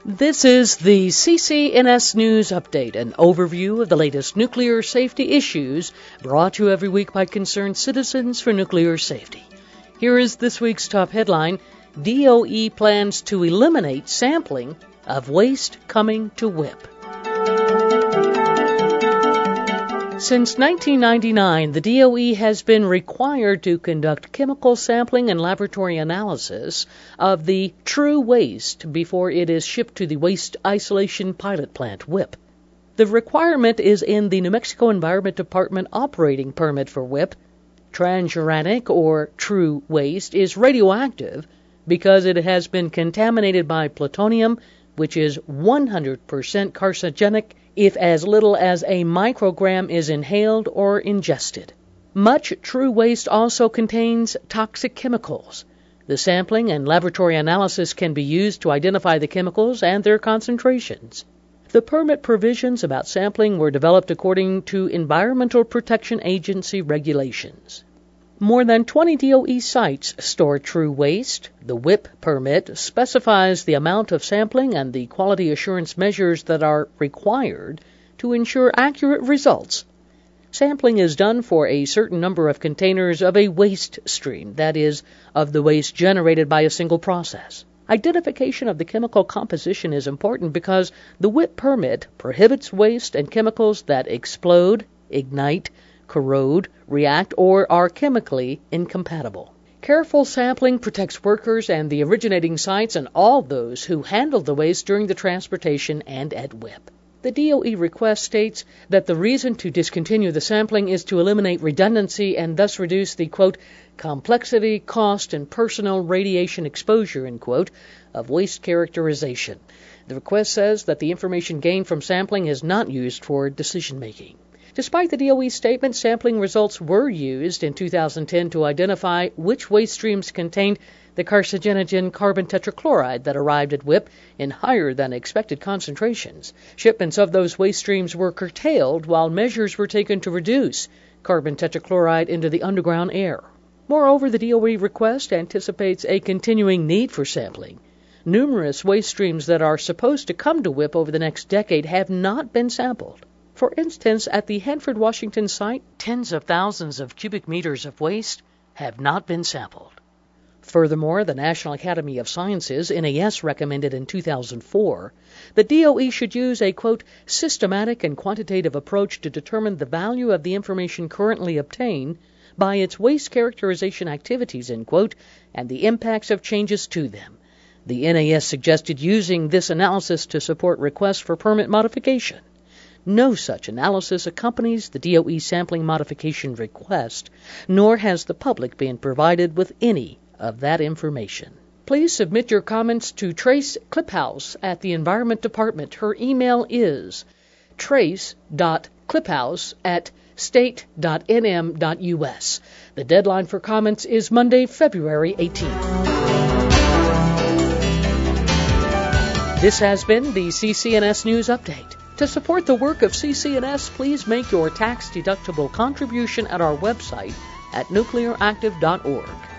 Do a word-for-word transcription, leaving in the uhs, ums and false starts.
This is the C C N S News Update, an overview of the latest nuclear safety issues brought to you every week by concerned citizens for nuclear safety. Here is this week's top headline: D O E plans to eliminate sampling of waste coming to W I P. Since nineteen ninety-nine, the D O E has been required to conduct chemical sampling and laboratory analysis of the true waste before it is shipped to the Waste Isolation Pilot Plant, W I P. The requirement is in the New Mexico Environment Department operating permit for W I P. Transuranic, or true waste, is radioactive because it has been contaminated by plutonium, which is one hundred percent carcinogenic if as little as a microgram is inhaled or ingested. Much true waste also contains toxic chemicals. The sampling and laboratory analysis can be used to identify the chemicals and their concentrations. The permit provisions about sampling were developed according to Environmental Protection Agency regulations. More than twenty D O E sites store true waste. The W I P permit specifies the amount of sampling and the quality assurance measures that are required to ensure accurate results. Sampling is done for a certain number of containers of a waste stream, that is, of the waste generated by a single process. Identification of the chemical composition is important because the W I P permit prohibits waste and chemicals that explode, ignite, corrode, react, or are chemically incompatible. Careful sampling protects workers and the originating sites and all those who handle the waste during the transportation and at W I P. The D O E request states that the reason to discontinue the sampling is to eliminate redundancy and thus reduce the, quote, complexity, cost, and personal radiation exposure, end quote, of waste characterization. The request says that the information gained from sampling is not used for decision-making. Despite the D O E statement, sampling results were used in two thousand ten to identify which waste streams contained the carcinogen carbon tetrachloride that arrived at W I P in higher than expected concentrations. Shipments of those waste streams were curtailed while measures were taken to reduce carbon tetrachloride into the underground air. Moreover, the D O E request anticipates a continuing need for sampling. Numerous waste streams that are supposed to come to W I P over the next decade have not been sampled. For instance, at the Hanford, Washington site, tens of thousands of cubic meters of waste have not been sampled. Furthermore, the National Academy of Sciences, N A S, recommended in two thousand four that D O E should use a, quote, systematic and quantitative approach to determine the value of the information currently obtained by its waste characterization activities, end quote, and the impacts of changes to them. The N A S suggested using this analysis to support requests for permit modification. No such analysis accompanies the D O E sampling modification request, nor has the public been provided with any of that information. Please submit your comments to Trace Kliphaus at the Environment Department. Her email is trace dot kliphaus at state dot n m dot u s. The deadline for comments is Monday, February eighteenth. This has been the C C N S News Update. To support the work of C C N S, please make your tax-deductible contribution at our website at nuclear active dot org.